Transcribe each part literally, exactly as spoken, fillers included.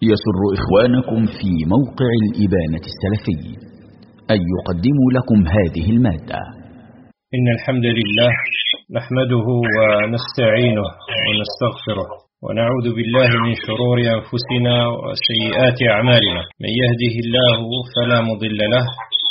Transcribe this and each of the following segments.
يسر إخوانكم في موقع الإبانة السلفي أن يقدموا لكم هذه المادة. إن الحمد لله نحمده ونستعينه ونستغفره ونعوذ بالله من شرور أنفسنا وسيئات أعمالنا. من يهده الله فلا مضل له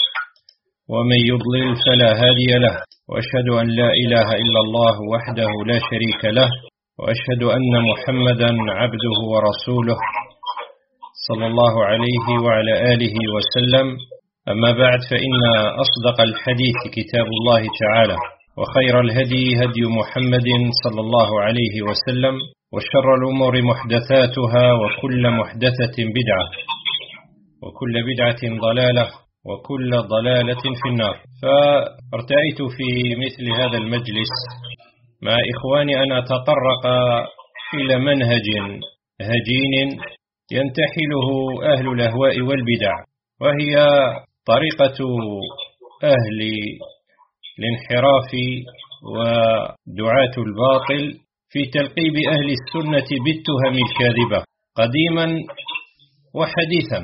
ومن يضلل فلا هادي له، وأشهد أن لا إله إلا الله وحده لا شريك له، وأشهد أن محمدا عبده ورسوله صلى الله عليه وعلى آله وسلم. أما بعد، فإن أصدق الحديث كتاب الله تعالى، وخير الهدي هدي محمد صلى الله عليه وسلم، وشر الأمور محدثاتها، وكل محدثة بدعة، وكل بدعة ضلالة، وكل ضلالة في النار. فارتأيت في مثل هذا المجلس مع إخواني أن أتطرق إلى منهج هجين ينتحله أهل الأهواء والبدع، وهي طريقة أهل الانحراف ودعاة الباطل في تلقيب أهل السنة بالتهم الكاذبة قديما وحديثا.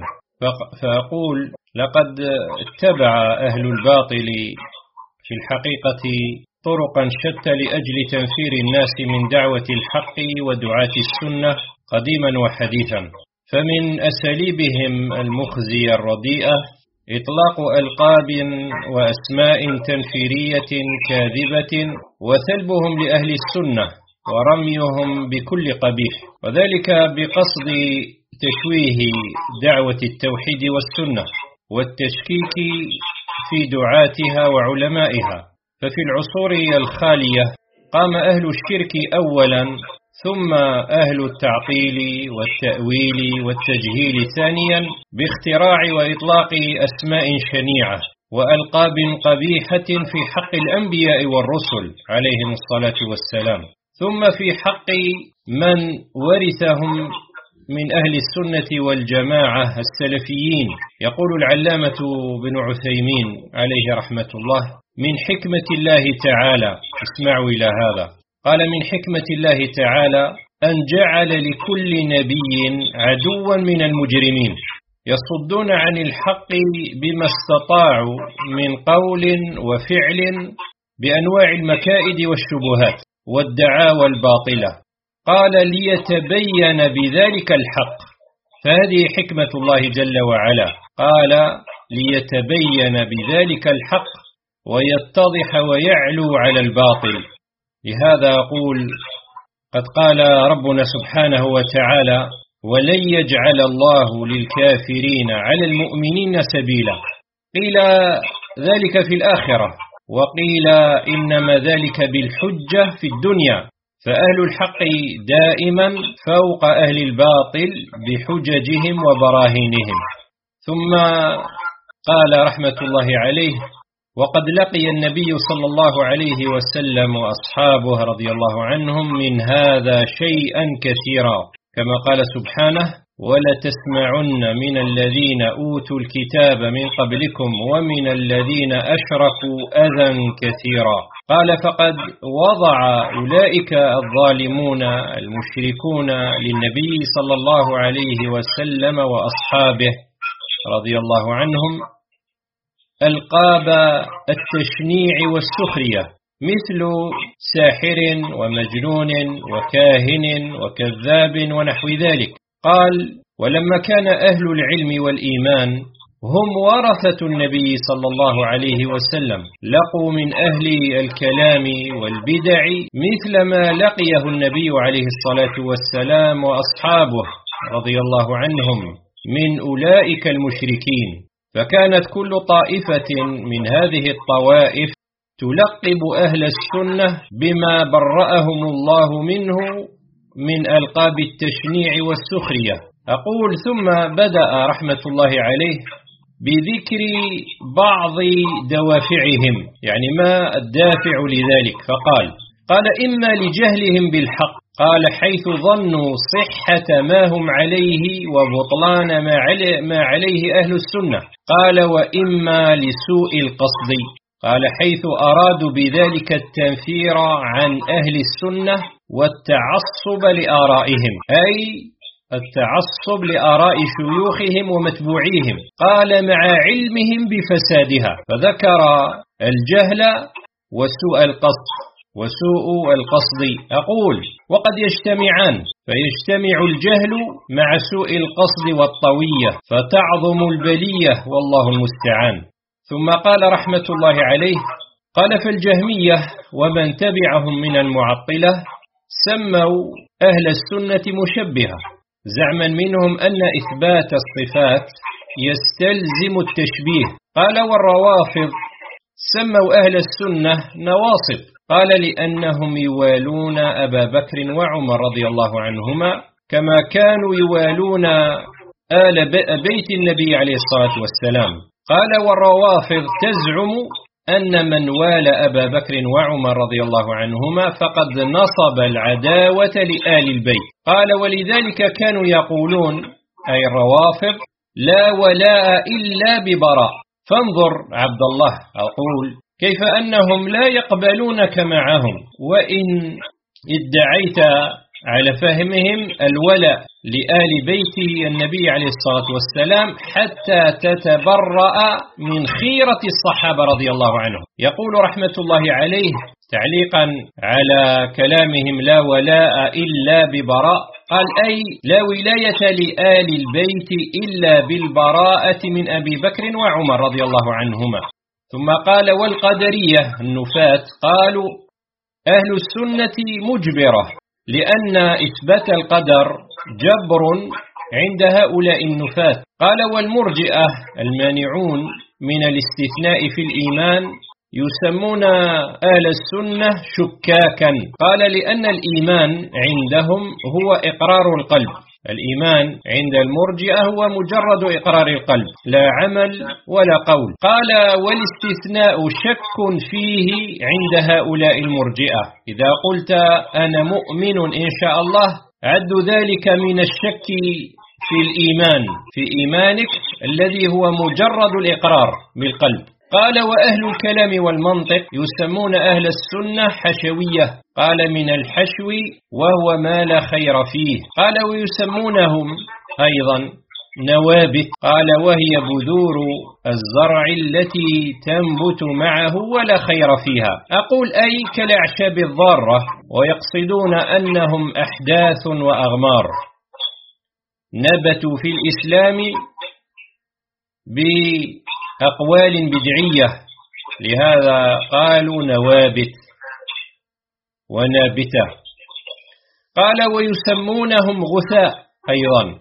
فأقول لقد اتبع أهل الباطل في الحقيقة طرقا شتى لأجل تنفير الناس من دعوة الحق ودعاة السنة قديما وحديثا. فمن أساليبهم المخزية الرديئة إطلاق ألقاب وأسماء تنفيرية كاذبة، وثلبهم لأهل السنة ورميهم بكل قبيح، وذلك بقصد تشويه دعوة التوحيد والسنة والتشكيك في دعاتها وعلمائها. ففي العصور الخالية قام أهل الشرك أولا، ثم أهل التعطيل والتأويل والتجهيل ثانيا، باختراع وإطلاق أسماء شنيعة وألقاب قبيحة في حق الأنبياء والرسل عليهم الصلاة والسلام، ثم في حق من ورثهم من أهل السنة والجماعة السلفيين. يقول العلامة بن عثيمين عليه رحمة الله: من حكمة الله تعالى، اسمعوا إلى هذا، قال: من حكمة الله تعالى أن جعل لكل نبي عدوا من المجرمين يصدون عن الحق بما استطاعوا من قول وفعل بأنواع المكائد والشبهات والدعاوى الباطلة، قال: ليتبين بذلك الحق. فهذه حكمة الله جل وعلا، قال: ليتبين بذلك الحق ويتضح ويعلو على الباطل. لهذا أقول: قد قال ربنا سبحانه وتعالى: ولن يجعل الله للكافرين على المؤمنين سبيلا. قيل ذلك في الآخرة، وقيل إنما ذلك بالحجة في الدنيا. فأهل الحق دائما فوق أهل الباطل بحججهم وبراهينهم. ثم قال رحمة الله عليه: وقد لقي النبي صلى الله عليه وسلم وأصحابه رضي الله عنهم من هذا شيئا كثيرا، كما قال سبحانه: ولتسمعن من الذين أوتوا الكتاب من قبلكم ومن الذين أشركوا أذى كثيرا. قال: فقد وضع أولئك الظالمون المشركون للنبي صلى الله عليه وسلم وأصحابه رضي الله عنهم ألقاب التشنيع والسخرية، مثل ساحر ومجنون وكاهن وكذاب ونحو ذلك. قال: ولما كان أهل العلم والإيمان هم ورثة النبي صلى الله عليه وسلم، لقوا من أهل الكلام والبدع مثل ما لقيه النبي عليه الصلاة والسلام وأصحابه رضي الله عنهم من أولئك المشركين. فكانت كل طائفة من هذه الطوائف تلقب أهل السنة بما برأهم الله منه من ألقاب التشنيع والسخرية. أقول: ثم بدأ رحمة الله عليه بذكر بعض دوافعهم، يعني ما الدافع لذلك. فقال: قال: إما لجهلهم بالحق، قال: حيث ظنوا صحة ما هم عليه وبطلان ما عليه أهل السنة. قال: وإما لسوء القصد، قال: حيث أرادوا بذلك التنفير عن أهل السنة والتعصب لآرائهم، أي التعصب لآراء شيوخهم ومتبوعيهم، قال مع علمهم بفسادها، فذكر الجهل وسوء القصد وسوء القصد. أقول وقد يجتمعان، فيجتمع الجهل مع سوء القصد والطوية فتعظم البلية والله المستعان. ثم قال رحمة الله عليه، قال فالجهمية ومن تبعهم من المعطلة سموا أهل السنة مشبهة، زعما منهم أن إثبات الصفات يستلزم التشبيه. قال والروافض سموا أهل السنة نواصب، قال لأنهم يوالون أبا بكر وعمر رضي الله عنهما كما كانوا يوالون آل بيت النبي عليه الصلاة والسلام. قال والروافض تزعم أن من والى أبا بكر وعمر رضي الله عنهما فقد نصب العداوة لآل البيت. قال ولذلك كانوا يقولون أي الروافض لا ولاء إلا ببراء. فانظر عبد الله، أقول كيف أنهم لا يقبلونك معهم، وإن ادعيت على فهمهم الولاء لآل بيت النبي عليه الصلاة والسلام حتى تتبرأ من خيرة الصحابة رضي الله عنهم. يقول رحمة الله عليه تعليقا على كلامهم لا ولاء إلا ببراء، قال أي لا ولاية لآل البيت إلا بالبراءة من أبي بكر وعمر رضي الله عنهما. ثم قال والقدرية النفاة قالوا أهل السنة مجبرة، لأن إثبات القدر جبر عند هؤلاء النفاة. قال والمرجئة المانعون من الاستثناء في الإيمان يسمون أهل السنة شكاكا. قال لأن الإيمان عندهم هو إقرار القلب، الإيمان عند المرجئة هو مجرد إقرار القلب لا عمل ولا قول. قال والاستثناء شك فيه عند هؤلاء المرجئة، إذا قلت أنا مؤمن إن شاء الله عد ذلك من الشك في الإيمان، في إيمانك الذي هو مجرد الإقرار بالقلب. قال وأهل الكلام والمنطق يسمون أهل السنة حشوية، قال من الحشو وهو ما لا خير فيه. قال ويسمونهم أيضا نوابت، قال وهي بذور الزرع التي تنبت معه ولا خير فيها. أقول أي كالأعشاب الضارة، ويقصدون أنهم أحداث وأغمار نبتوا في الإسلام بأقوال بدعية، لهذا قالوا نوابت ونابتة. قال ويسمونهم غثاء أيضا،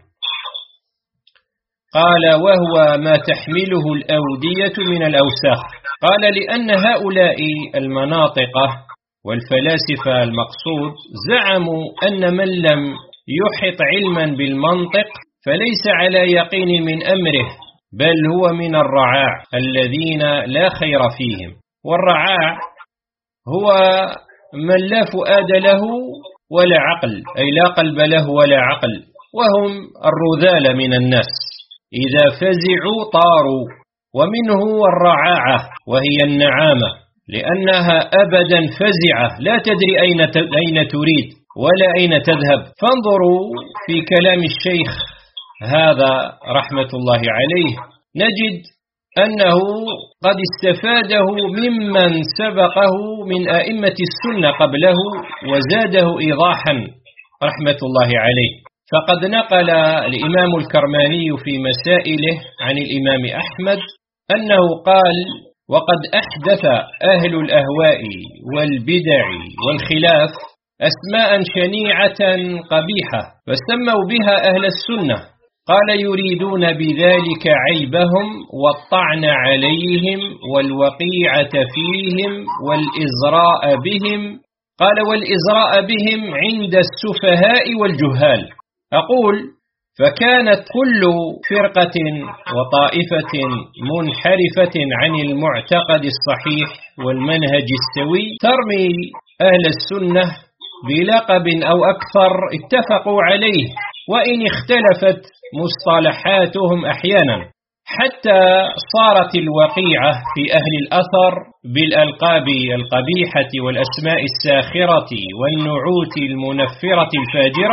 قال وهو ما تحمله الأودية من الأوساخ. قال لأن هؤلاء المناطقة والفلاسفة المقصود زعموا أن من لم يحط علما بالمنطق فليس على يقين من أمره، بل هو من الرعاع الذين لا خير فيهم. والرعاع هو من لا فؤاد له ولا عقل، أي لا قلب له ولا عقل، وهم الرذال من الناس، إذا فزعوا طاروا. ومنه الرعاعة وهي النعامة، لأنها أبدا فزعة لا تدري أين أين تريد ولا أين تذهب. فانظروا في كلام الشيخ هذا رحمة الله عليه، نجد أنه قد استفاده ممن سبقه من أئمة السنة قبله وزاده إيضاحا رحمة الله عليه. فقد نقل الإمام الكرماني في مسائله عن الإمام أحمد أنه قال وقد أحدث أهل الأهواء والبدع والخلاف أسماء شنيعة قبيحة فسموا بها أهل السنة، قال يريدون بذلك عيبهم والطعن عليهم والوقيعة فيهم والإزراء بهم. قال والإزراء بهم عند السفهاء والجهال. أقول فكانت كل فرقة وطائفة منحرفة عن المعتقد الصحيح والمنهج السوي ترمي أهل السنة بلقب أو أكثر اتفقوا عليه، وإن اختلفت مصطلحاتهم أحيانا، حتى صارت الوقيعة في أهل الأثر بالألقاب القبيحة والأسماء الساخرة والنعوت المنفرة الفاجرة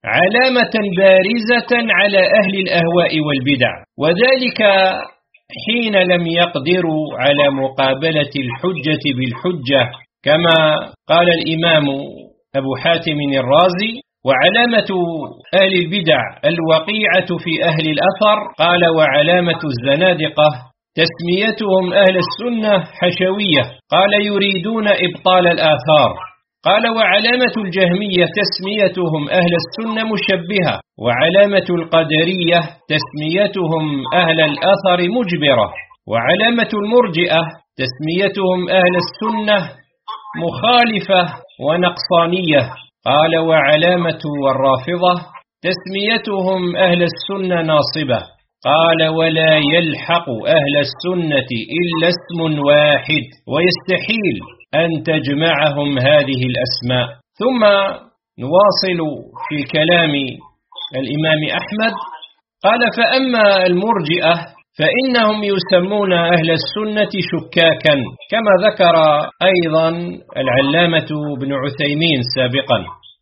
علامة بارزة على أهل الأهواء والبدع، وذلك حين لم يقدروا على مقابلة الحجة بالحجة، كما قال الإمام أبو حاتم الرازي: وعلامة أهل البدع الوقيعة في أهل الأثر. قال: وعلامة الزنادقة تسميتهم أهل السنة حشوية. قال: يريدون إبطال الآثار. قال: وعلامة الجهمية تسميتهم أهل السنة مشبهة. وعلامة القدرية تسميتهم أهل الأثر مجبرة. وعلامة المرجئة تسميتهم أهل السنة مخالفة ونقصانية. قال: وعلامة الرافضة تسميتهم أهل السنة ناصبة. قال: ولا يلحق أهل السنة إلا اسم واحد، ويستحيل أن تجمعهم هذه الأسماء. ثم نواصل في كلام الإمام أحمد. قال: فأما المرجئة فإنهم يسمون أهل السنة شكاكا، كما ذكر أيضا العلامة ابن عثيمين سابقا،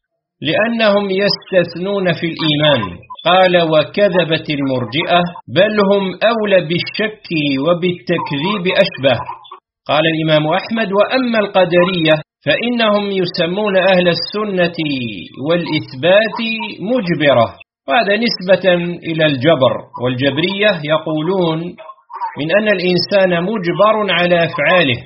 لأنهم يستثنون في الإيمان. قال: وكذبت المرجئة بل هم أولى بالشك وبالتكذيب أشبه. قال الإمام أحمد: وأما القدرية فإنهم يسمون أهل السنة والإثبات مجبرة، وهذا نسبة إلى الجبر، والجبرية يقولون من أن الإنسان مجبر على أفعاله،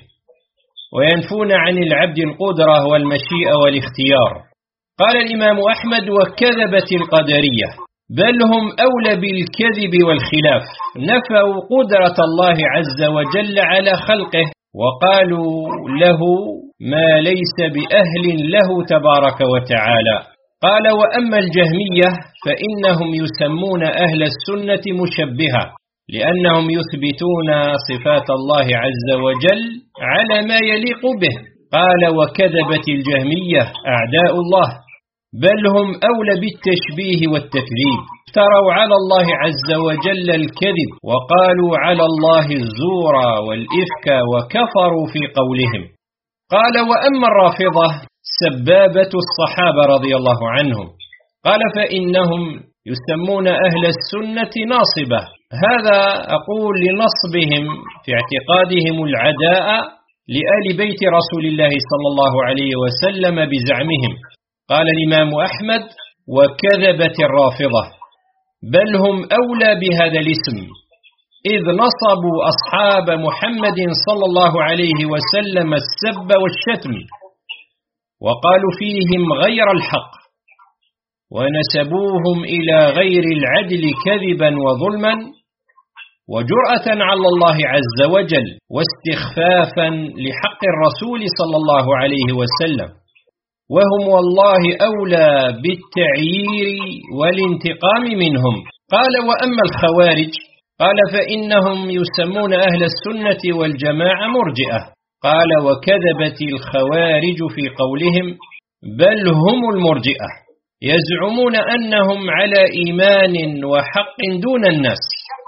وينفون عن العبد القدرة والمشيئة والاختيار. قال الإمام أحمد: وكذبت القدرية بل هم أولى بالكذب والخلاف، نفوا قدرة الله عز وجل على خلقه، وقالوا له ما ليس بأهل له تبارك وتعالى. قال: وأما الجهمية فإنهم يسمون أهل السنة مشبهة، لأنهم يثبتون صفات الله عز وجل على ما يليق به. قال: وكذبت الجهمية أعداء الله بل هم أولى بالتشبيه والتكذيب، افتروا على الله عز وجل الكذب، وقالوا على الله الزور والإفك، وكفروا في قولهم. قال: وأما الرافضة سبابة الصحابة رضي الله عنهم. قال: فإنهم يسمون أهل السنة ناصبة. هذا أقول لنصبهم في اعتقادهم العداء لآل بيت رسول الله صلى الله عليه وسلم بزعمهم. قال الإمام أحمد: وكذبت الرافضة بل هم أولى بهذا الاسم، إذ نصبوا أصحاب محمد صلى الله عليه وسلم السب والشتم، وقالوا فيهم غير الحق، ونسبوهم إلى غير العدل كذبا وظلما، وجرأة على الله عز وجل، واستخفافا لحق الرسول صلى الله عليه وسلم، وهم والله أولى بالتعيير والانتقام منهم. قال: وأما الخوارج قال: فإنهم يسمون أهل السنة والجماعة مرجئة. قال: وكذبت الخوارج في قولهم بل هم المرجئة، يزعمون أنهم على إيمان وحق دون الناس،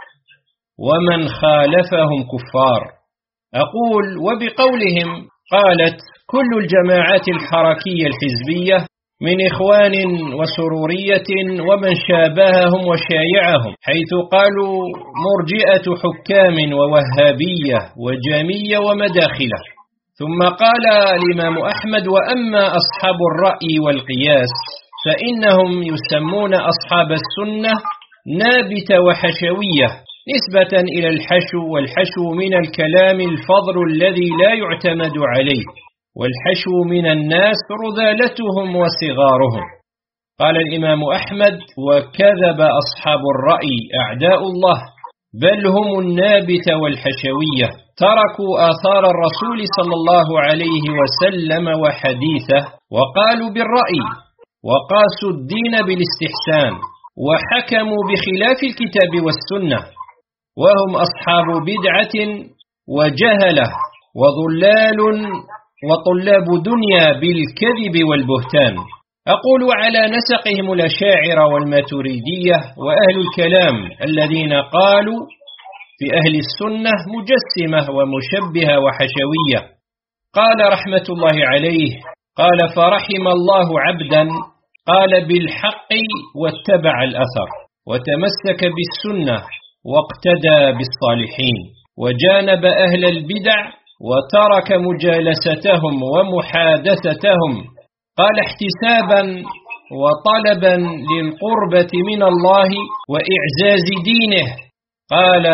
ومن خالفهم كفار. أقول: وبقولهم قالت كل الجماعات الحركية الحزبية من إخوان وسرورية ومن شابههم وشايعهم، حيث قالوا مرجئة حكام ووهابية وجامية ومداخلة. ثم قال الإمام أحمد: وأما أصحاب الرأي والقياس فإنهم يسمون أصحاب السنة نابت وحشوية، نسبة إلى الحشو، والحشو من الكلام الفضل الذي لا يعتمد عليه، والحشو من الناس رذالتهم وصغارهم. قال الإمام أحمد: وكذب أصحاب الرأي أعداء الله بل هم النابت والحشوية، تركوا آثار الرسول صلى الله عليه وسلم وحديثه، وقالوا بالرأي، وقاسوا الدين بالاستحسان، وحكموا بخلاف الكتاب والسنة، وهم أصحاب بدعة وجهلة وضلال وطلاب دنيا بالكذب والبهتان. أقول: على نسقهم الأشاعرة والماتريدية وأهل الكلام الذين قالوا في أهل السنة مجسمة ومشبهة وحشوية. قال رحمة الله عليه: قال: فرحم الله عبدا قال بالحق واتبع الأثر، وتمسك بالسنة واقتدى بالصالحين، وجانب أهل البدع وترك مجالستهم ومحادثتهم. قال احتسابا وطلبا للقربة من الله وإعزاز دينه. قال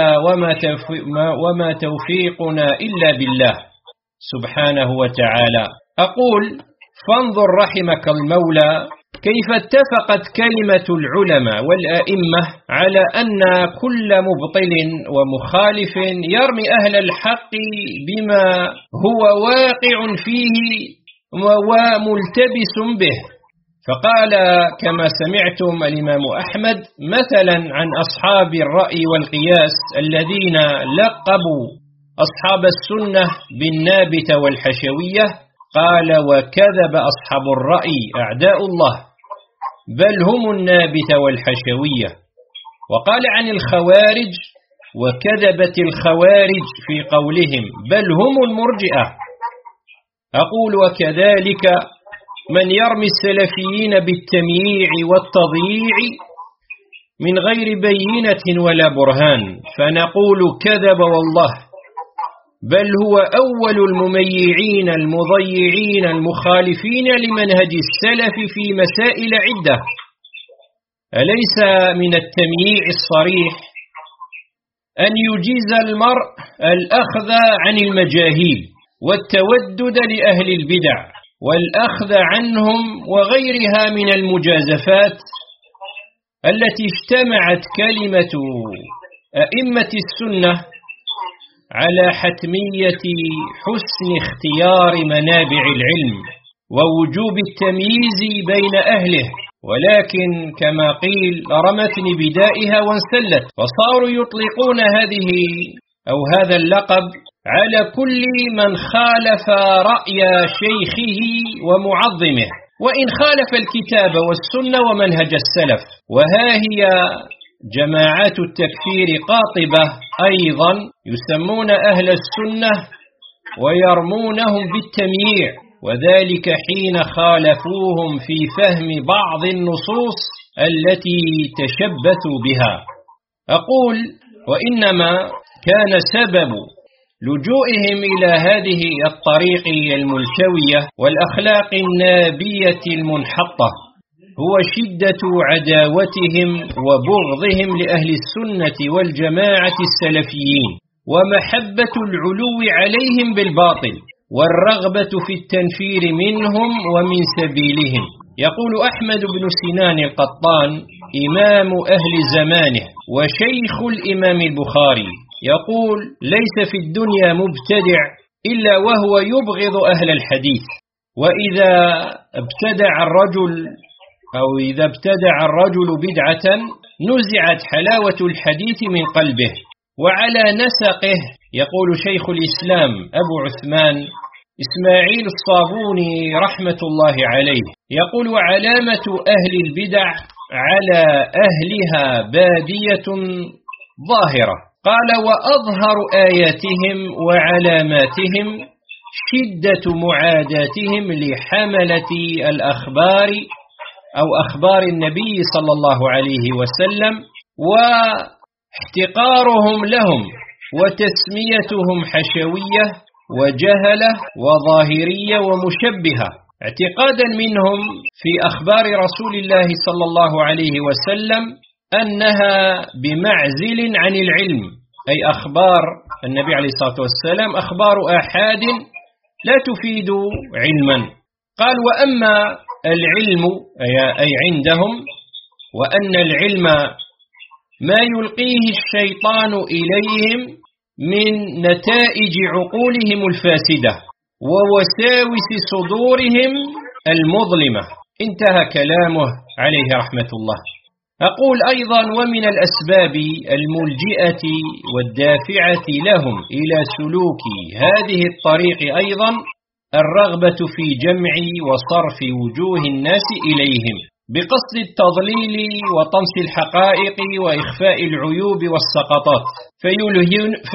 وما توفيقنا إلا بالله سبحانه وتعالى. أقول فانظر رحمك المولى كيف اتفقت كلمة العلماء والأئمة على أن كل مبطل ومخالف يرمي أهل الحق بما هو واقع فيه وملتبس به. فقال كما سمعتم الإمام أحمد مثلا عن أصحاب الرأي والقياس الذين لقبوا أصحاب السنة بالنابت والحشوية، قال وكذب أصحاب الرأي أعداء الله بل هم النابت والحشوية. وقال عن الخوارج وكذبت الخوارج في قولهم بل هم المرجئة. أقول وكذلك من يرمي السلفيين بالتمييع والتضييع من غير بينة ولا برهان فنقول كذب والله، بل هو أول المميعين المضيعين المخالفين لمنهج السلف في مسائل عدة. أليس من التمييع الصريح أن يجيز المرء الأخذ عن المجاهيل والتودد لأهل البدع والأخذ عنهم وغيرها من المجازفات التي اجتمعت كلمة أئمة السنة على حتمية حسن اختيار منابع العلم ووجوب التمييز بين أهله، ولكن كما قيل رمتني بدائها وانسلت، فصاروا يطلقون هذه أو هذا اللقب على كل من خالف رأي شيخه ومعظمه وإن خالف الكتاب والسنة ومنهج السلف. وها هي جماعات التكفير قاطبة أيضا يسمون أهل السنة ويرمونهم بالتمييع، وذلك حين خالفوهم في فهم بعض النصوص التي تشبثوا بها. أقول وإنما كان سبب لجوئهم إلى هذه الطريق الملتوية والأخلاق النابية المنحطة هو شدة عداوتهم وبغضهم لأهل السنة والجماعة السلفيين ومحبة العلو عليهم بالباطل والرغبة في التنفير منهم ومن سبيلهم. يقول أحمد بن سنان القطان إمام أهل زمانه وشيخ الإمام البخاري، يقول ليس في الدنيا مبتدع إلا وهو يبغض أهل الحديث، وإذا ابتدع الرجل أو إذا ابتدع الرجل بدعة نزعت حلاوة الحديث من قلبه. وعلى نسقه يقول شيخ الإسلام أبو عثمان إسماعيل الصابوني رحمة الله عليه، يقول وعلامة أهل البدع على أهلها بادية ظاهرة. قال وأظهر آياتهم وعلاماتهم شدة معاداتهم لحملة الأخبار أو أخبار النبي صلى الله عليه وسلم واحتقارهم لهم وتسميتهم حشوية وجهلة وظاهرية ومشبهة، اعتقادا منهم في أخبار رسول الله صلى الله عليه وسلم أنها بمعزل عن العلم، أي أخبار النبي عليه الصلاة والسلام أخبار آحاد لا تفيد علما. قال وأما العلم أي عندهم وأن العلم ما يلقيه الشيطان إليهم من نتائج عقولهم الفاسدة ووساوس صدورهم المظلمة. انتهى كلامه عليه رحمة الله. أقول أيضا ومن الأسباب الملجئة والدافعة لهم إلى سلوك هذه الطريق أيضا الرغبة في جمع وصرف وجوه الناس إليهم بقصد التضليل وطمس الحقائق وإخفاء العيوب والسقطات، فيلهيك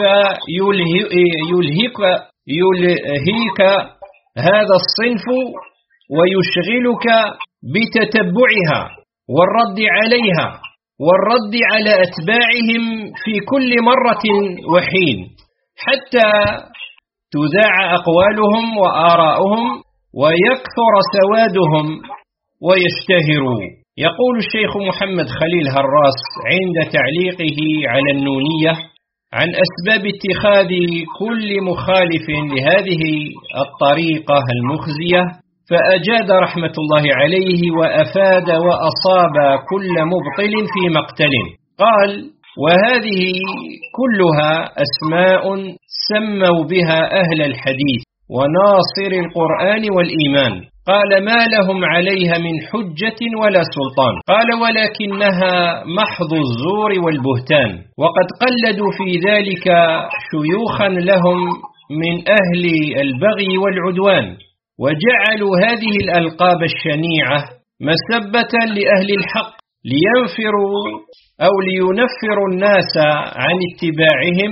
يلهيك هذا الصنف ويشغلك بتتبعها والرد عليها والرد على أتباعهم في كل مرة وحين، حتى تذاع أقوالهم وآراؤهم ويكثر سوادهم ويشتهروا. يقول الشيخ محمد خليل هراس عند تعليقه على النونية عن أسباب اتخاذ كل مخالف لهذه الطريقة المخزية، فأجاد رحمة الله عليه وأفاد وأصاب كل مبطل في مقتل. قال: وهذه كلها أسماء سموا بها أهل الحديث وناصر القرآن والإيمان. قال: ما لهم عليها من حجة ولا سلطان. قال: ولكنها محض الزور والبهتان، وقد قلدوا في ذلك شيوخا لهم من أهل البغي والعدوان، وجعلوا هذه الألقاب الشنيعة مسبة لأهل الحق لينفروا أو لينفروا الناس عن اتباعهم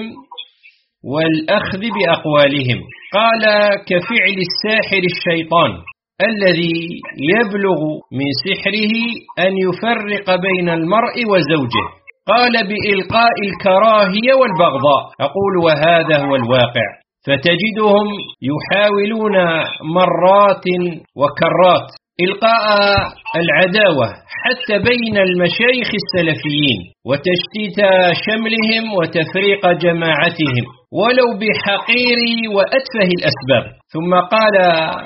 والأخذ بأقوالهم. قال: كفعل الساحر الشيطان الذي يبلغ من سحره أن يفرق بين المرء وزوجه. قال: بإلقاء الكراهية والبغضاء. أقول: وهذا هو الواقع، فتجدهم يحاولون مرات وكرات إلقاء العداوة حتى بين المشايخ السلفيين وتشتيت شملهم وتفريق جماعتهم ولو بحقير وأتفه الأسباب. ثم قال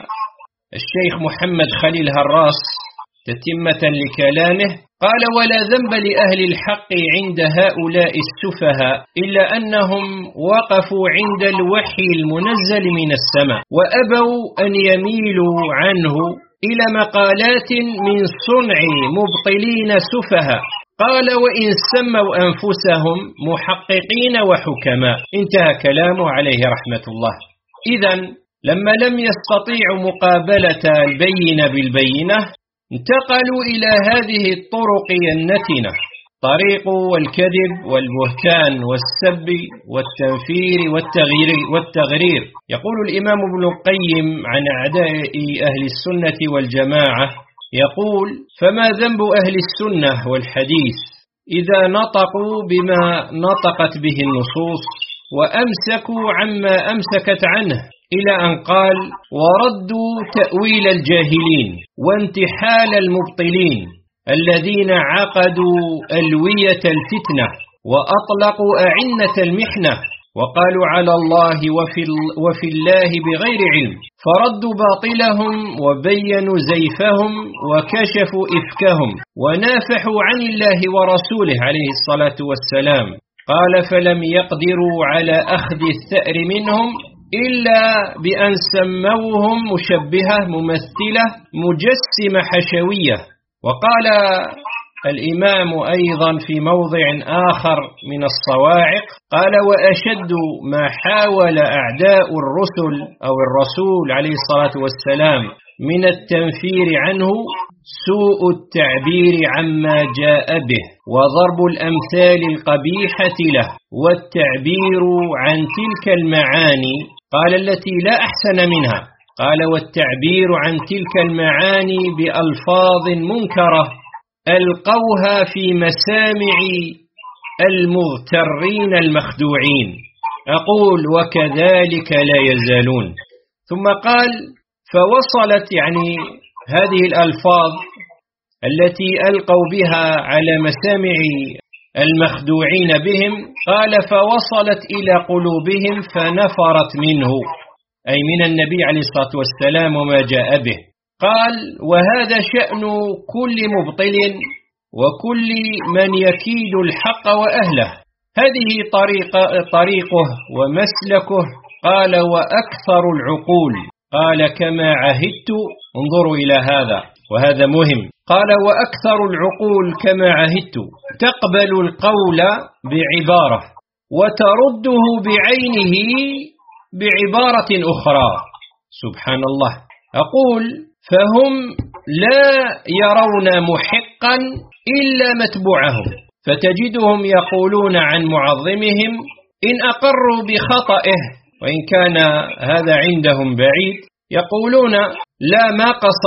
الشيخ محمد خليل هراس تتمة لكلامه، قال: ولا ذنب لأهل الحق عند هؤلاء السفهاء إلا أنهم وقفوا عند الوحي المنزل من السماء وأبوا أن يميلوا عنه إلى مقالات من صنع مبطلين سفهاء. قال: وإن سموا أنفسهم محققين وحكماء. انتهى كلامه عليه رحمة الله. إذن لما لم يستطيعوا مقابلة البينة بالبينة انتقلوا إلى هذه الطرق النتنة، طريق الكذب والبهتان والسب والتنفير والتغيير والتغرير. يقول الإمام ابن القيم عن أعداء أهل السنة والجماعة، يقول: فما ذنب أهل السنة والحديث إذا نطقوا بما نطقت به النصوص وأمسكوا عما أمسكت عنه، إلى أن قال: وردوا تأويل الجاهلين وانتحال المبطلين الذين عقدوا ألوية الفتنة وأطلقوا أعنة المحنة وقالوا على الله وفي, وفي الله بغير علم، فردوا باطلهم وبينوا زيفهم وكشفوا إفكهم ونافحوا عن الله ورسوله عليه الصلاة والسلام. قال: فلم يقدروا على أخذ الثأر منهم إلا بأن سموهم مشبهة ممثلة مجسمة حشوية. وقال الإمام أيضا في موضع آخر من الصواعق، قال: وأشد ما حاول أعداء الرسل أو الرسول عليه الصلاة والسلام من التنفير عنه سوء التعبير عما جاء به وضرب الأمثال القبيحة له والتعبير عن تلك المعاني. قال: التي لا أحسن منها. قال: والتعبير عن تلك المعاني بألفاظ منكرة ألقوها في مسامع المغترين المخدوعين. أقول: وكذلك لا يزالون. ثم قال: فوصلت يعني هذه الألفاظ التي ألقوا بها على مسامع المخدوعين بهم، قال: فوصلت إلى قلوبهم فنفرت منه، أي من النبي عليه الصلاة والسلام وما جاء به. قال: وهذا شأن كل مبطل وكل من يكيد الحق وأهله، هذه طريقة طريقه ومسلكه. قال: وأكثر العقول، قال: كما عهدت. انظروا إلى هذا وهذا مهم. قال: وأكثر العقول كما عهدت تقبل القول بعبارة وترده بعينه بعبارة أخرى. سبحان الله. أقول: فهم لا يرون محقا إلا متبوعهم، فتجدهم يقولون عن معظمهم إن أقروا بخطئه وإن كان هذا عندهم بعيد، يقولون: لا ما قصد،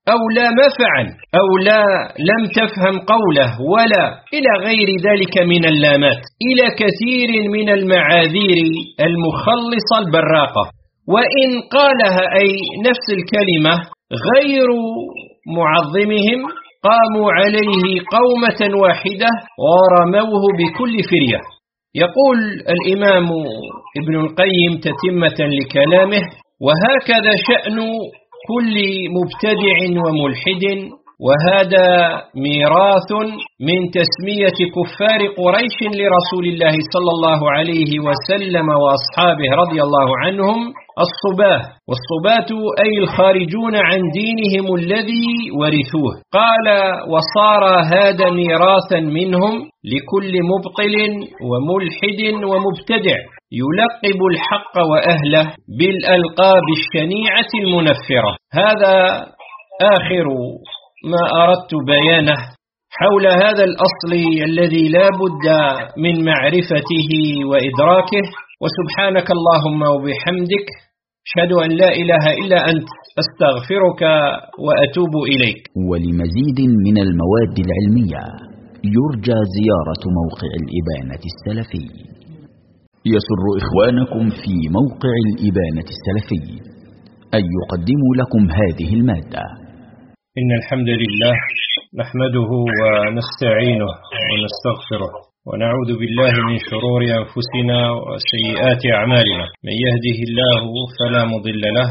أو لا ما فعل أو لا لم تفهم قوله ولا إلى غير ذلك من اللامات، إلى كثير من المعاذير المخلصة البراقة. وإن قالها أي نفس الكلمة غير معظمهم قاموا عليه قومة واحدة ورموه بكل فرية. يقول الإمام ابن القيم تتمة لكلامه: وهكذا شأن كل مبتدع وملحد، وهذا ميراث من تسمية كفار قريش لرسول الله صلى الله عليه وسلم وأصحابه رضي الله عنهم الصباه، والصباة أي الخارجون عن دينهم الذي ورثوه. قال: وصار هذا ميراثا منهم لكل مبطل وملحد ومبتدع يلقب الحق وأهله بالألقاب الشنيعة المنفرة. هذا آخر ما أردت بيانه حول هذا الأصل الذي لا بد من معرفته وإدراكه. وسبحانك اللهم وبحمدك، أشهد أن لا إله إلا أنت، أستغفرك وأتوب إليك. ولمزيد من المواد العلمية يرجى زيارة موقع الإبانة السلفي. يسر إخوانكم في موقع الإبانة السلفي أن يقدموا لكم هذه المادة. إن الحمد لله نحمده ونستعينه ونستغفره ونعوذ بالله من شرور أنفسنا وسيئات أعمالنا، من يهده الله فلا مضل له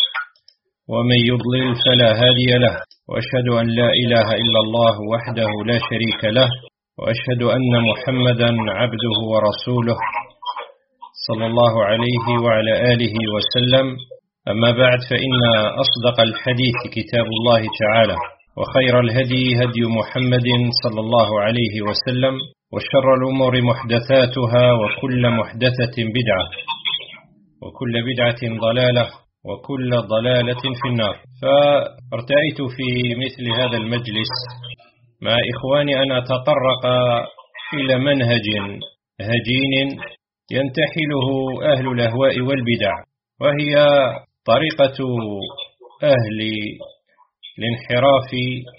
ومن يضلل فلا هادي له، وأشهد أن لا إله إلا الله وحده لا شريك له، وأشهد أن محمدا عبده ورسوله صلى الله عليه وعلى آله وسلم. أما بعد، فإن أصدق الحديث كتاب الله تعالى، وخير الهدي هدي محمد صلى الله عليه وسلم، وشر الأمور محدثاتها، وكل محدثة بدعة، وكل بدعة ضلالة، وكل ضلالة في النار. فارتأيت في مثل هذا المجلس مع إخواني أن أتطرق إلى منهج هجين ينتحله أهل الأهواء والبدع، وهي طريقة أهل الانحراف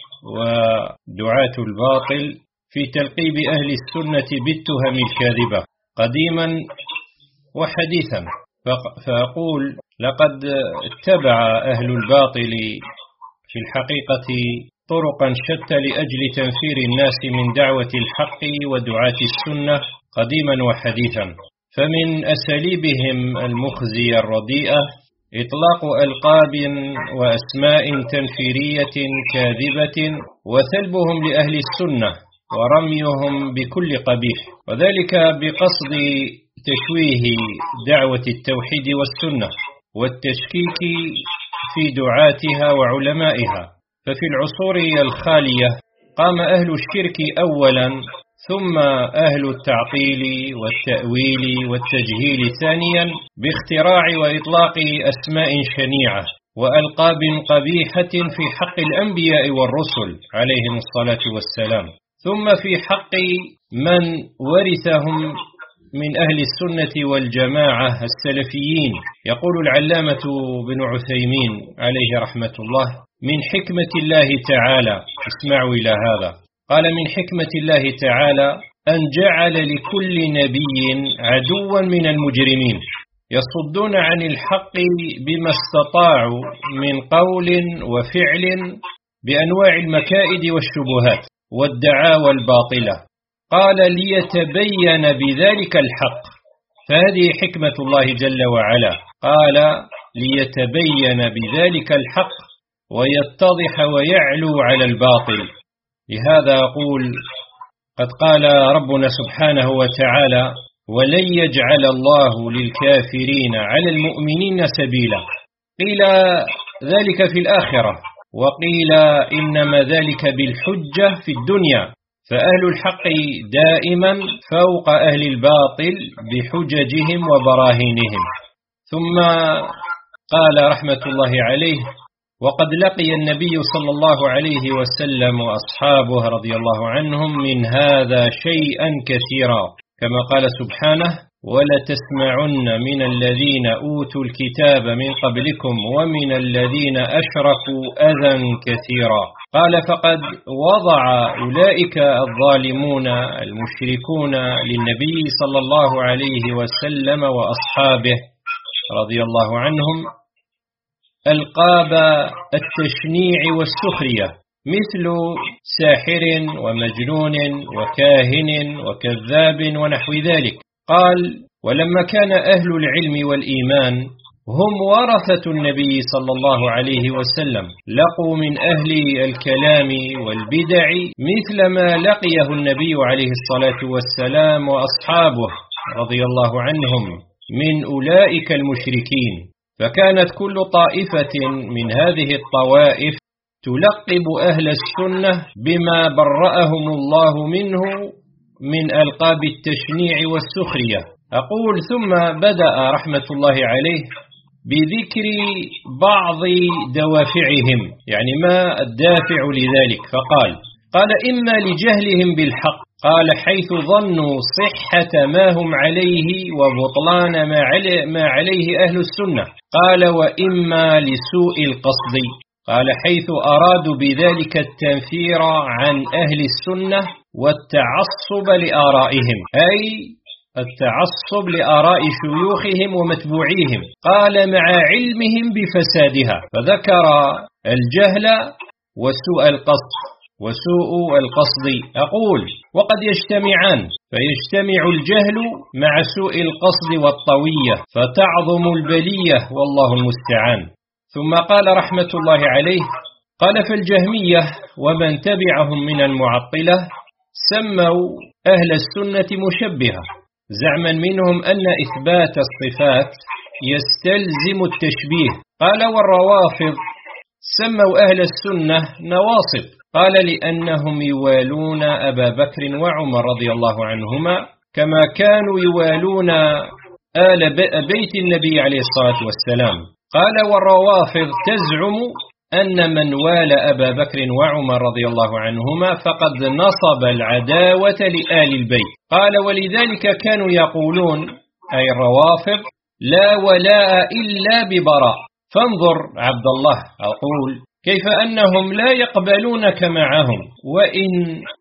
ودعاة الباطل في تلقيب أهل السنة بالتهم الكاذبة قديما وحديثا. فأقول: لقد اتبع أهل الباطل في الحقيقة طرقا شتى لأجل تنفير الناس من دعوة الحق ودعاة السنة قديما وحديثا. فمن أساليبهم المخزية الرديئة إطلاق ألقاب وأسماء تنفيرية كاذبة، وثلبهم لأهل السنة ورميهم بكل قبيح، وذلك بقصد تشويه دعوة التوحيد والسنة والتشكيك في دعاتها وعلمائها. ففي العصور الخالية قام أهل الشرك أولا، ثم أهل التعطيل والتأويل والتجهيل ثانيا، باختراع وإطلاق أسماء شنيعة وألقاب قبيحة في حق الأنبياء والرسل عليهم الصلاة والسلام، ثم في حق من ورثهم من أهل السنة والجماعة السلفيين. يقول العلامة بن عثيمين عليه رحمة الله: من حكمة الله تعالى، اسمعوا إلى هذا، قال: من حكمة الله تعالى أن جعل لكل نبي عدوا من المجرمين يصدون عن الحق بما استطاعوا من قول وفعل بأنواع المكائد والشبهات والدعاوى الباطلة. قال: ليتبين بذلك الحق. فهذه حكمة الله جل وعلا، قال: ليتبين بذلك الحق ويتضح ويعلو على الباطل. لهذا أقول: قد قال ربنا سبحانه وتعالى: ولن يجعل الله للكافرين على المؤمنين سبيلا. قيل ذلك في الآخرة، وقيل إنما ذلك بالحجة في الدنيا. فأهل الحق دائما فوق أهل الباطل بحججهم وبراهينهم. ثم قال رحمة الله عليه: وقد لقي النبي صلى الله عليه وسلم وأصحابه رضي الله عنهم من هذا شيئا كثيرا، كما قال سبحانه: ولتسمعن من الذين أوتوا الكتاب من قبلكم ومن الذين أشركوا أذى كثيرا. قال فقد وضع أولئك الظالمون المشركون للنبي صلى الله عليه وسلم وأصحابه رضي الله عنهم ألقاب التشنيع والسخرية مثل ساحر ومجنون وكاهن وكذاب ونحو ذلك. قال ولما كان أهل العلم والإيمان هم ورثة النبي صلى الله عليه وسلم لقوا من أهل الكلام والبدع مثل ما لقيه النبي عليه الصلاة والسلام وأصحابه رضي الله عنهم من أولئك المشركين، فكانت كل طائفة من هذه الطوائف تلقب أهل السنة بما برأهم الله منه من ألقاب التشنيع والسخرية. أقول ثم بدأ رحمة الله عليه بذكر بعض دوافعهم، يعني ما الدافع لذلك، فقال قال إما لجهلهم بالحق، قال حيث ظنوا صحة ما هم عليه وبطلان ما عليه أهل السنة، قال وإما لسوء القصد، قال حيث أرادوا بذلك التنفير عن أهل السنة والتعصب لآرائهم، أي التعصب لآراء شيوخهم ومتبوعيهم، قال مع علمهم بفسادها، فذكر الجهل وسوء القصد وسوء القصد. أقول وقد يجتمعان، فيجتمع الجهل مع سوء القصد والطوية فتعظم البلية والله المستعان. ثم قال رحمة الله عليه قال فالجهمية ومن تبعهم من المعطلة سموا أهل السنة مشبهة، زعما منهم أن إثبات الصفات يستلزم التشبيه. قال والروافض سموا أهل السنة نواصب، قال لأنهم يوالون أبا بكر وعمر رضي الله عنهما كما كانوا يوالون آل بيت النبي عليه الصلاة والسلام. قال والروافض تزعم أن من والى أبا بكر وعمر رضي الله عنهما فقد نصب العداوة لآل البيت. قال ولذلك كانوا يقولون أي الروافض لا ولاء إلا ببراء. فانظر عبد الله، أقول كيف أنهم لا يقبلونك معهم، وإن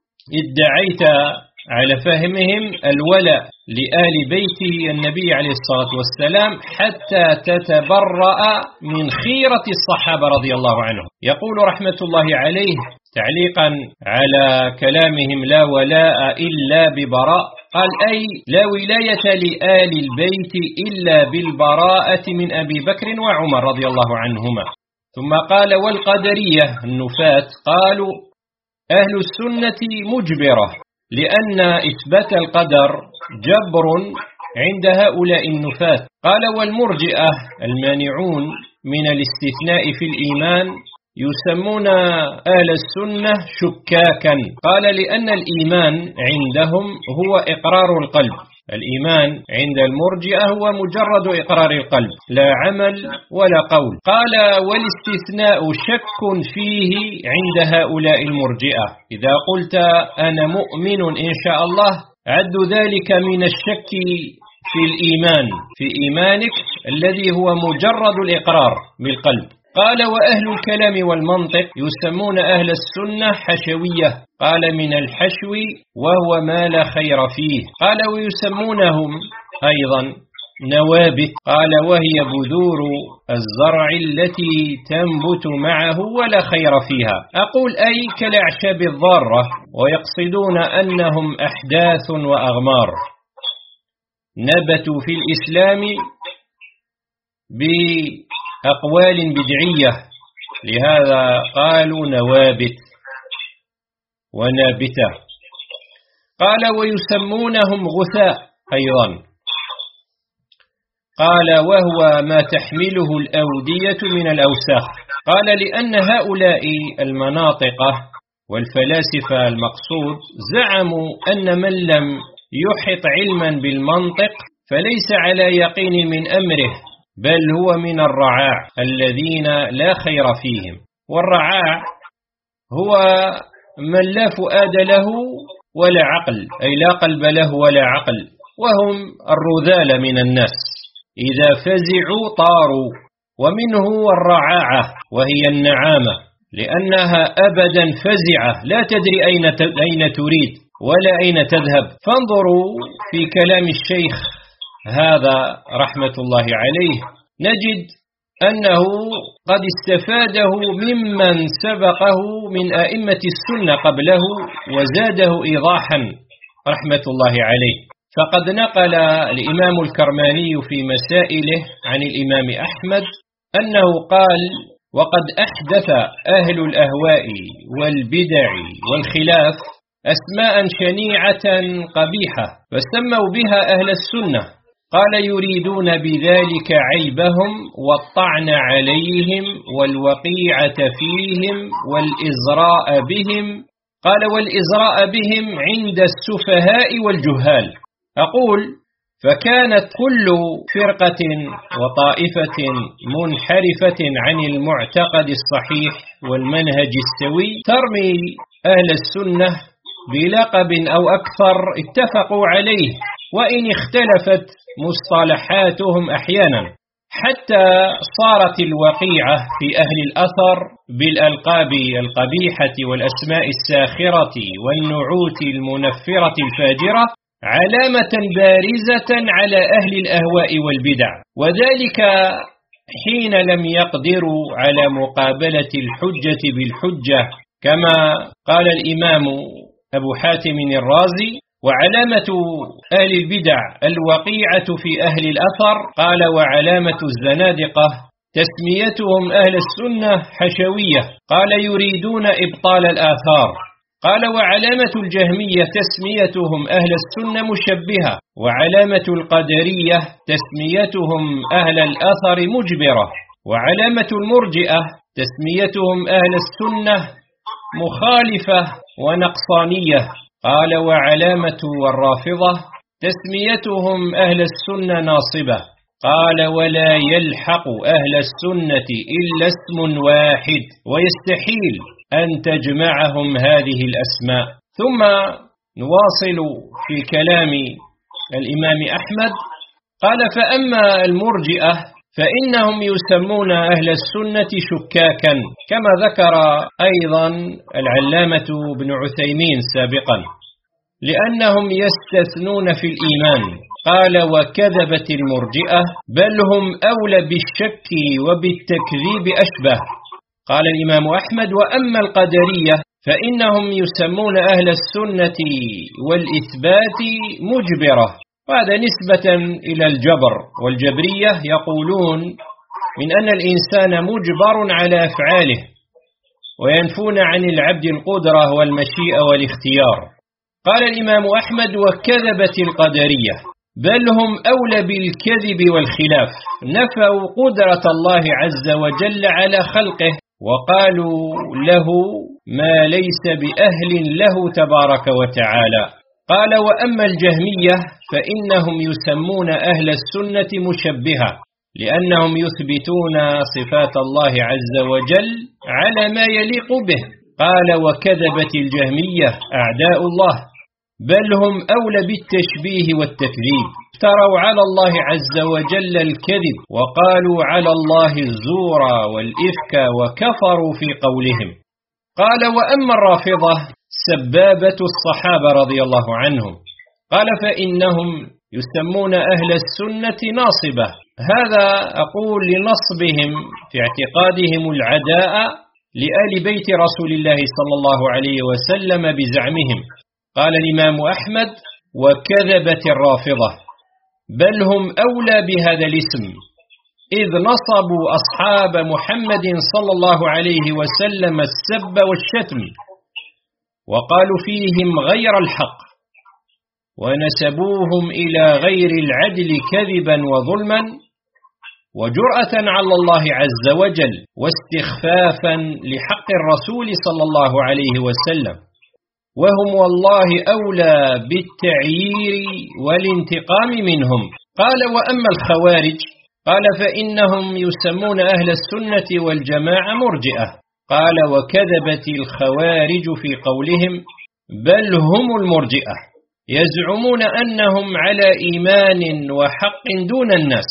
ادعيت على فهمهم الولاء لآل بيت النبي عليه الصلاة والسلام حتى تتبرأ من خيرة الصحابة رضي الله عنهم. يقول رحمة الله عليه تعليقا على كلامهم لا ولاء إلا ببراء، قال أي لا ولاية لآل البيت إلا بالبراءة من أبي بكر وعمر رضي الله عنهما. ثم قال والقدرية النفاة قالوا أهل السنة مجبرة، لأن إثبات القدر جبر عند هؤلاء النفاة. قال والمرجئة المانعون من الاستثناء في الإيمان يسمون أهل السنة شكاكا، قال لأن الإيمان عندهم هو إقرار القلب، الإيمان عند المرجئة هو مجرد إقرار القلب لا عمل ولا قول. قال والاستثناء شك فيه عند هؤلاء المرجئة، إذا قلت أنا مؤمن إن شاء الله عد ذلك من الشك في الإيمان في إيمانك الذي هو مجرد الإقرار بالقلب. قال وأهل الكلام والمنطق يسمون أهل السنة حشوية، قال من الحشو وهو ما لا خير فيه. قال ويسمونهم أيضا نوابت، قال وهي بذور الزرع التي تنبت معه ولا خير فيها. أقول أي كالأعشاب الضارة، ويقصدون أنهم أحداث وأغمار نبتوا في الإسلام بأقوال بدعية، لهذا قالوا نوابت ونابتة. قال ويسمونهم غثاء أيضا، قال وهو ما تحمله الأودية من الأوساخ. قال لأن هؤلاء المناطقة والفلاسفة المقصود زعموا أن من لم يحط علما بالمنطق فليس على يقين من أمره، بل هو من الرعاع الذين لا خير فيهم. والرعاع هو من لا فؤاد له ولا عقل، أي لا قلب له ولا عقل، وهم الرذال من الناس، إذا فزعوا طاروا. ومنه الرعاعة وهي النعامة، لأنها أبدا فزعة لا تدري أين أين تريد ولا أين تذهب. فانظروا في كلام الشيخ هذا رحمة الله عليه، نجد أنه قد استفاده ممن سبقه من أئمة السنة قبله وزاده إيضاحا رحمة الله عليه. فقد نقل الإمام الكرماني في مسائله عن الإمام أحمد أنه قال: وقد أحدث أهل الأهواء والبدع والخلاف أسماء شنيعة قبيحة فسموا بها أهل السنة، قال: يريدون بذلك عيبهم والطعن عليهم والوقيعة فيهم والإزراء بهم. قال: والإزراء بهم عند السفهاء والجهال. أقول: فكانت كل فرقة وطائفة منحرفة عن المعتقد الصحيح والمنهج السوي ترمي أهل السنة بلقب أو أكثر اتفقوا عليه، وإن اختلفت مصطلحاتهم أحيانا، حتى صارت الوقيعة في أهل الأثر بالألقاب القبيحة والأسماء الساخرة والنعوت المنفرة الفاجرة علامة بارزة على أهل الأهواء والبدع، وذلك حين لم يقدروا على مقابلة الحجة بالحجة، كما قال الإمام أبو حاتم الرازي: وعلامة أهل البدع الوقيعة في أهل الأثر. قال: وعلامة الزنادقة تسميتهم أهل السنة حشوية. قال: يريدون إبطال الآثار. قال: وعلامة الجهمية تسميتهم أهل السنة مشبهة. وعلامة القدرية تسميتهم أهل الأثر مجبرة. وعلامة المرجئة تسميتهم أهل السنة مخالفة ونقصانية. قال: وعلامة الرافضة تسميتهم أهل السنة ناصبة. قال: ولا يلحق أهل السنة إلا اسم واحد، ويستحيل أن تجمعهم هذه الأسماء. ثم نواصل في كلام الإمام أحمد. قال: فأما المرجئة فإنهم يسمون أهل السنة شكاكا، كما ذكر أيضا العلامة بن عثيمين سابقا، لأنهم يستثنون في الإيمان. قال: وكذبت المرجئة بل هم أولى بالشك وبالتكذيب أشبه. قال الإمام أحمد: وأما القدرية فإنهم يسمون أهل السنة والإثبات مجبرة، وهذا نسبة إلى الجبر، والجبرية يقولون من أن الإنسان مجبر على أفعاله، وينفون عن العبد القدرة والمشيئة والاختيار. قال الإمام أحمد: وكذبت القدرية بل هم أولى بالكذب والخلاف، نفوا قدرة الله عز وجل على خلقه، وقالوا له ما ليس بأهل له تبارك وتعالى. قال: وأما الجهمية فإنهم يسمون أهل السنة مشبهة، لأنهم يثبتون صفات الله عز وجل على ما يليق به. قال: وكذبت الجهمية أعداء الله بل هم أولى بالتشبيه والتكذيب، افتروا على الله عز وجل الكذب، وقالوا على الله الزور والإفك، وكفروا في قولهم. قال: وأما الرافضة سبابة الصحابة رضي الله عنهم. قال: فإنهم يسمون أهل السنة ناصبة، هذا أقول لنصبهم في اعتقادهم العداء لآل بيت رسول الله صلى الله عليه وسلم بزعمهم. قال الإمام أحمد: وكذبت الرافضة بل هم أولى بهذا الاسم، إذ نصبوا أصحاب محمد صلى الله عليه وسلم السب والشتم، وقالوا فيهم غير الحق، ونسبوهم إلى غير العدل كذبا وظلما وجرأة على الله عز وجل، واستخفافا لحق الرسول صلى الله عليه وسلم، وهم والله أولى بالتعيير والانتقام منهم. قال: وأما الخوارج قال: فإنهم يسمون أهل السنة والجماعة مرجئة. قال: وكذبت الخوارج في قولهم بل هم المرجئة، يزعمون أنهم على إيمان وحق دون الناس،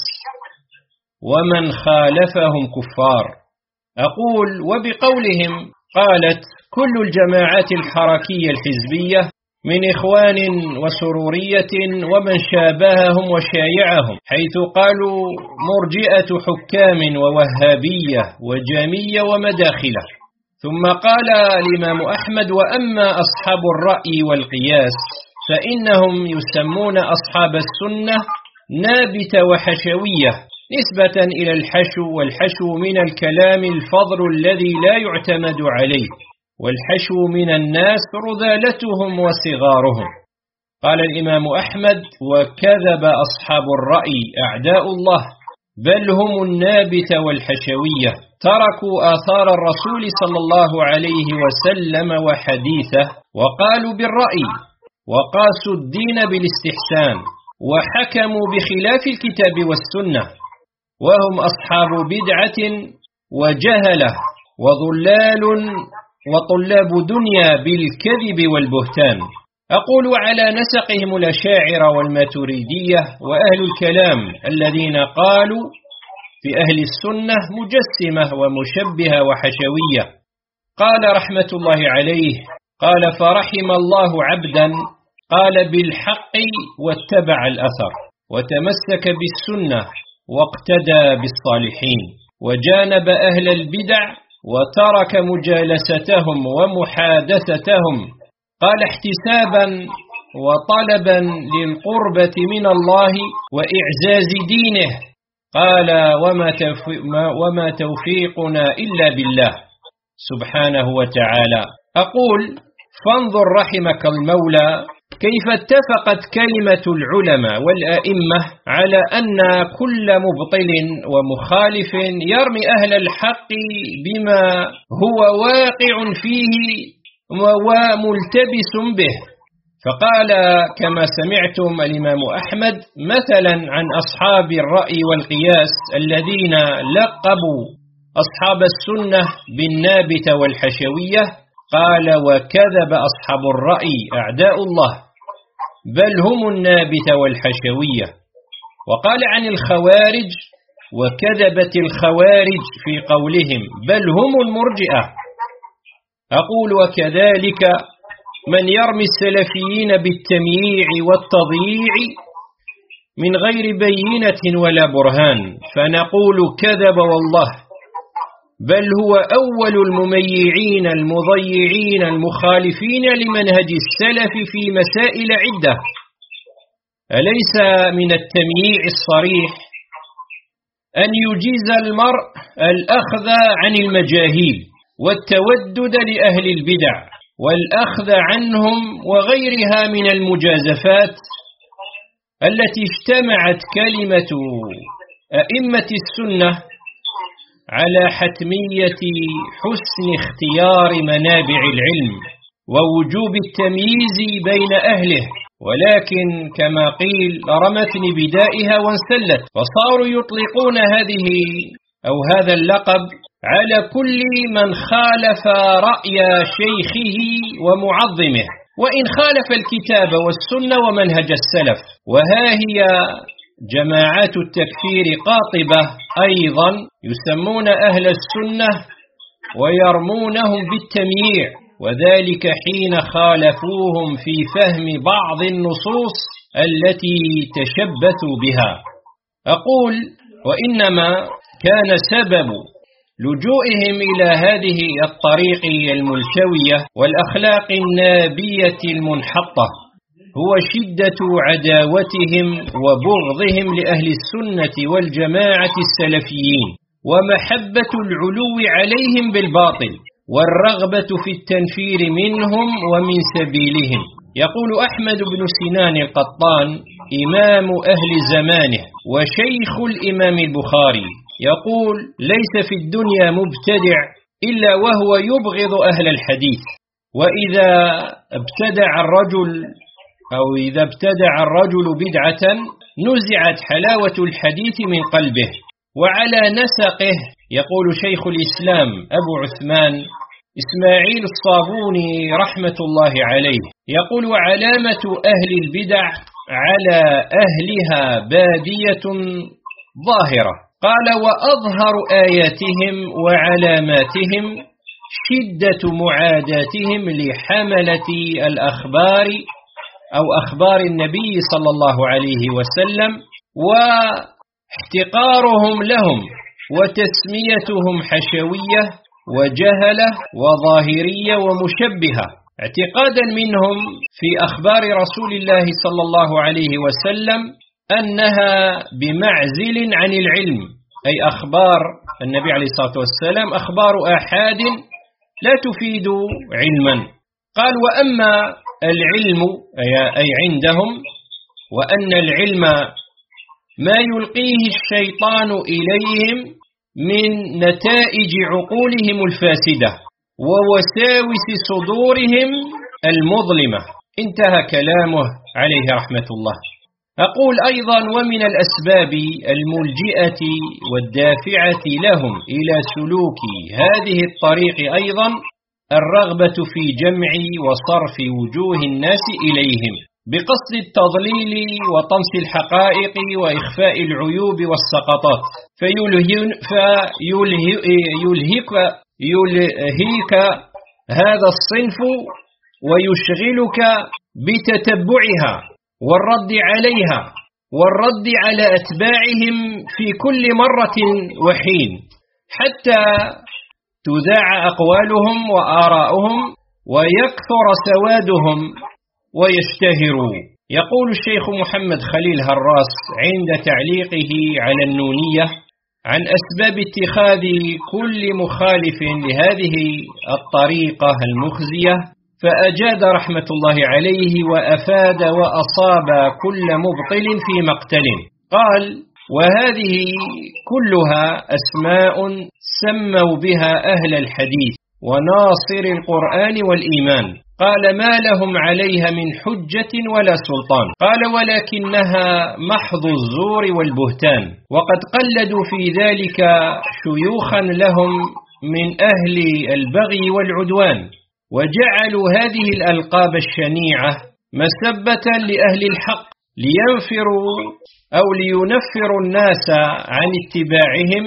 ومن خالفهم كفار. أقول وبقولهم قالت كل الجماعات الحركية الحزبية من إخوان وسرورية ومن شابههم وشايعهم، حيث قالوا مرجئة حكام ووهابية وجامية ومداخلة. ثم قال الإمام أحمد وأما أصحاب الرأي والقياس فإنهم يسمون أصحاب السنة نابتة وحشوية نسبة إلى الحشو، والحشو من الكلام الفضل الذي لا يعتمد عليه، والحشو من الناس رذالتهم وصغارهم. قال الإمام أحمد وكذب أصحاب الرأي أعداء الله، بل هم النابتة والحشوية، تركوا آثار الرسول صلى الله عليه وسلم وحديثه وقالوا بالرأي، وقاسوا الدين بالاستحسان، وحكموا بخلاف الكتاب والسنة، وهم أصحاب بدعة وجهلة وضلال وطلاب دنيا بالكذب والبهتان. أقول على نسقهم الأشاعرة والماتريدية وأهل الكلام الذين قالوا في أهل السنة مجسمة ومشبهة وحشوية. قال رحمة الله عليه قال فرحم الله عبدا قال بالحق واتبع الأثر وتمسك بالسنة واقتدى بالصالحين، وجانب أهل البدع وترك مجالستهم ومحادثتهم، قال احتسابا وطلبا للقربة من الله وإعزاز دينه، قال وما توفيقنا إلا بالله سبحانه وتعالى. أقول فانظر رحمك المولى كيف اتفقت كلمة العلماء والأئمة على أن كل مبطل ومخالف يرمي أهل الحق بما هو واقع فيه وملتبس به. فقال كما سمعتم الإمام أحمد مثلا عن أصحاب الرأي والقياس الذين لقبوا أصحاب السنة بالنابتة والحشوية، قال وكذب أصحاب الرأي أعداء الله، بل هم النابتة والحشوية. وقال عن الخوارج وكذبت الخوارج في قولهم، بل هم المرجئة. أقول وكذلك من يرمي السلفيين بالتمييع والتضييع من غير بينة ولا برهان، فنقول كذب والله، بل هو أول المميعين المضيعين المخالفين لمنهج السلف في مسائل عدة. أليس من التمييع الصريح أن يجيز المرء الأخذ عن المجاهيل والتودد لأهل البدع والأخذ عنهم وغيرها من المجازفات التي اجتمعت كلمة أئمة السنة على حتمية حسن اختيار منابع العلم ووجوب التمييز بين أهله، ولكن كما قيل رمتني بدائها وانسلت، فصاروا يطلقون هذه أو هذا اللقب على كل من خالف رأي شيخه ومعظمه، وإن خالف الكتاب والسنة ومنهج السلف. وها هي جماعات التكفير قاطبة أيضا يسمون أهل السنة ويرمونهم بالتمييع، وذلك حين خالفوهم في فهم بعض النصوص التي تشبثوا بها. أقول وإنما كان سبب لجوئهم إلى هذه الطريق الملتوية والأخلاق النابية المنحطة هو شدة عداوتهم وبغضهم لأهل السنة والجماعة السلفيين، ومحبة العلو عليهم بالباطل، والرغبة في التنفير منهم ومن سبيلهم. يقول أحمد بن سنان القطان إمام أهل زمانه وشيخ الإمام البخاري، يقول ليس في الدنيا مبتدع إلا وهو يبغض أهل الحديث، وإذا ابتدع الرجل أو إذا ابتدع الرجل بدعة نزعت حلاوة الحديث من قلبه. وعلى نسقه يقول شيخ الإسلام أبو عثمان إسماعيل الصابوني رحمة الله عليه، يقول: وعلامة أهل البدع على أهلها بادية ظاهرة. قال: وأظهر آياتهم وعلاماتهم شدة معاداتهم لحملة الأخبار أو أخبار النبي صلى الله عليه وسلم، واحتقارهم لهم، وتسميتهم حشوية وجهلة وظاهرية ومشبهة، اعتقادا منهم في أخبار رسول الله صلى الله عليه وسلم أنها بمعزل عن العلم، أي أخبار النبي عليه الصلاة والسلام أخبار آحاد لا تفيد علما. قال: وأما العلم أي عندهم، وأن العلم ما يلقيه الشيطان إليهم من نتائج عقولهم الفاسدة ووساوس صدورهم المظلمة. انتهى كلامه عليه رحمة الله. أقول أيضا: ومن الأسباب الملجئة والدافعة لهم إلى سلوك هذه الطريق أيضا الرغبة في جمع وصرف وجوه الناس إليهم بقصد التضليل وطمس الحقائق وإخفاء العيوب والسقطات، فيلهيك فيلهيك يلهيك هذا الصنف ويشغلك بتتبعها والرد عليها والرد على أتباعهم في كل مرة وحين، حتى تذاع أقوالهم وآراؤهم ويكثر سوادهم ويشتهروا. يقول الشيخ محمد خليل هراس عند تعليقه على النونية عن أسباب اتخاذ كل مخالف لهذه الطريقة المخزية، فأجاد رحمة الله عليه وأفاد وأصاب كل مبطل في مقتل. قال: وهذه كلها أسماء سموا بها أهل الحديث وناصر القرآن والإيمان. قال: ما لهم عليها من حجة ولا سلطان. قال: ولكنها محض الزور والبهتان، وقد قلدوا في ذلك شيوخا لهم من أهل البغي والعدوان، وجعلوا هذه الألقاب الشنيعة مسبة لأهل الحق لينفروا أو لينفروا الناس عن اتباعهم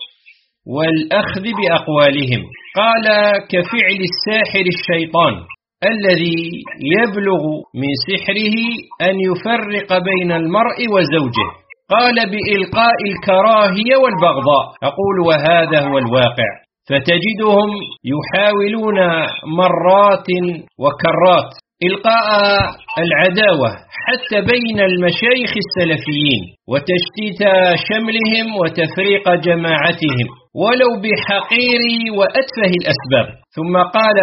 والأخذ بأقوالهم. قال: كفعل الساحر الشيطان الذي يبلغ من سحره أن يفرق بين المرء وزوجه. قال: بإلقاء الكراهية والبغضاء. أقول: وهذا هو الواقع، فتجدهم يحاولون مرات وكرات إلقاء العداوة حتى بين المشايخ السلفيين وتشتيت شملهم وتفريق جماعتهم ولو بحقير وأتفه الأسباب. ثم قال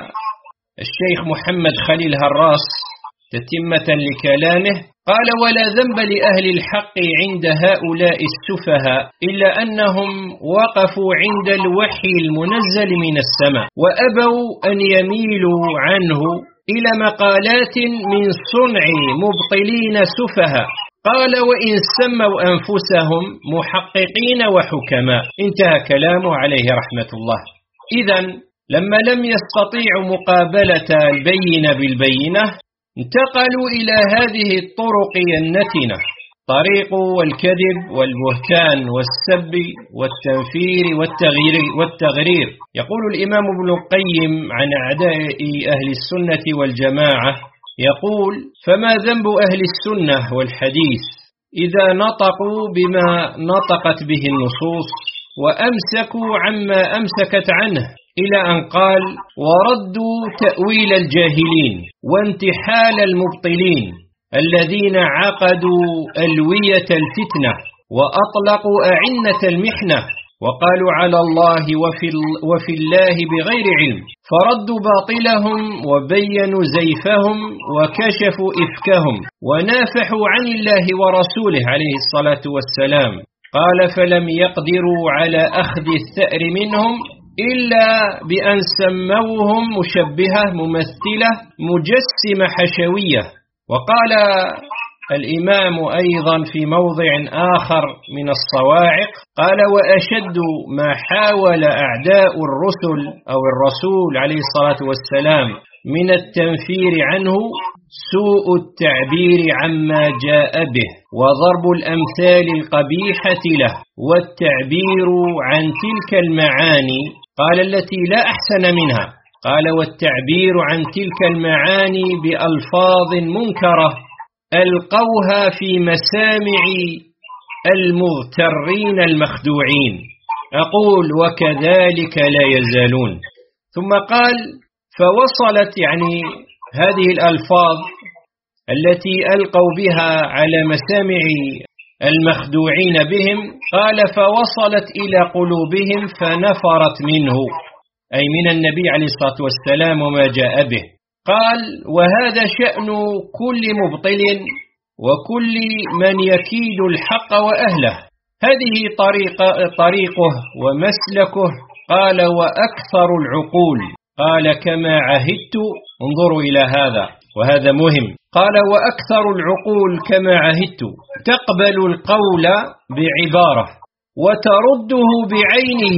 الشيخ محمد خليل هراس تتمة لكلامه، قال: ولا ذنب لأهل الحق عند هؤلاء السفهاء إلا أنهم وقفوا عند الوحي المنزل من السماء وأبوا أن يميلوا عنه إلى مقالات من صنع مبطلين سفهاء. قال: وإن سموا أنفسهم محققين وحكماء. انتهى كلامه عليه رحمة الله. إذن لما لم يستطيعوا مقابلة البينة بالبينة انتقلوا إلى هذه الطرق النتنة، طريق الكذب والبهتان والسب والتنفير والتغيير والتغرير. يقول الإمام ابن القيم عن أعداء أهل السنة والجماعة، يقول: فما ذنب أهل السنة والحديث إذا نطقوا بما نطقت به النصوص وأمسكوا عما أمسكت عنه، إلى أن قال: وردوا تأويل الجاهلين وانتحال المبطلين الذين عقدوا ألوية الفتنة وأطلقوا أعنة المحنة وقالوا على الله وفي, وفي الله بغير علم، فردوا باطلهم وبينوا زيفهم وكشفوا إفكهم ونافحوا عن الله ورسوله عليه الصلاة والسلام. قال: فلم يقدروا على أخذ الثأر منهم إلا بأن سموهم مشبهة ممثلة مجسمة حشوية. وقال الإمام أيضا في موضع آخر من الصواعق، قال: وأشد ما حاول أعداء الرسل أو الرسول عليه الصلاة والسلام من التنفير عنه سوء التعبير عما جاء به، وضرب الأمثال القبيحة له، والتعبير عن تلك المعاني. قال التي لا أحسن منها، قال والتعبير عن تلك المعاني بألفاظ منكرة ألقوها في مسامع المغترين المخدوعين. أقول وكذلك لا يزالون. ثم قال فوصلت يعني هذه الألفاظ التي ألقوا بها على مسامع المخدوعين بهم، قال فوصلت إلى قلوبهم فنفرت منه، أي من النبي عليه الصلاة والسلام وما جاء به. قال وهذا شأن كل مبطل وكل من يكيد الحق وأهله، هذه طريقة طريقه ومسلكه. قال وأكثر العقول، قال كما عهدت، انظروا إلى هذا وهذا مهم. قال وأكثر العقول كما عهدت تقبل القول بعبارة وترده بعينه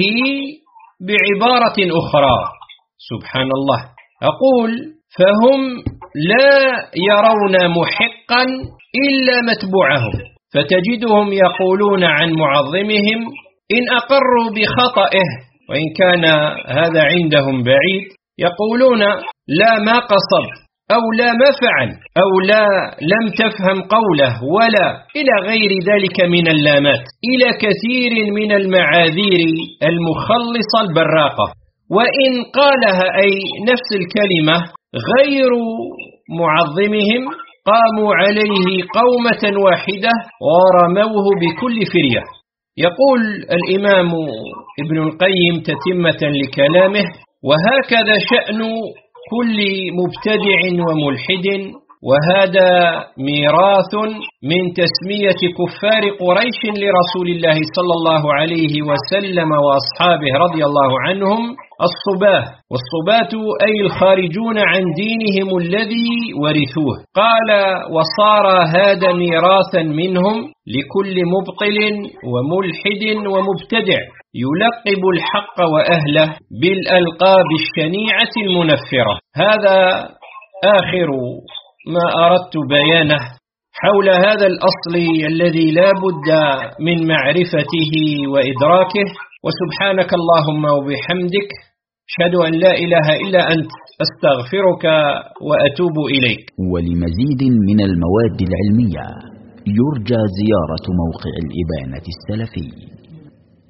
بعبارة أخرى. سبحان الله. أقول فهم لا يرون محقا إلا متبوعهم، فتجدهم يقولون عن معظمهم إن أقروا بخطئه وإن كان هذا عندهم بعيد، يقولون لا ما قصد أو لا ما فعل أو لا لم تفهم قوله ولا إلى غير ذلك من اللامات، إلى كثير من المعاذير المخلصة البراقة. وإن قالها أي نفس الكلمة غير معظمهم قاموا عليه قومة واحدة ورموه بكل فرية. يقول الإمام ابن القيم تتمة لكلامه وهكذا شأن كل مبتدع وملحد، وهذا ميراث من تسمية كفار قريش لرسول الله صلى الله عليه وسلم وأصحابه رضي الله عنهم الصباه، والصبات أي الخارجون عن دينهم الذي ورثوه. قال وصار هذا ميراثا منهم لكل مبطل وملحد ومبتدع يلقب الحق وأهله بالألقاب الشنيعة المنفرة. هذا آخر ما أردت بيانه حول هذا الأصل الذي لا بد من معرفته وإدراكه. وسبحانك اللهم وبحمدك، أشهد أن لا إله إلا أنت، أستغفرك وأتوب إليك. ولمزيد من المواد العلمية يرجى زيارة موقع الإبانة السلفي.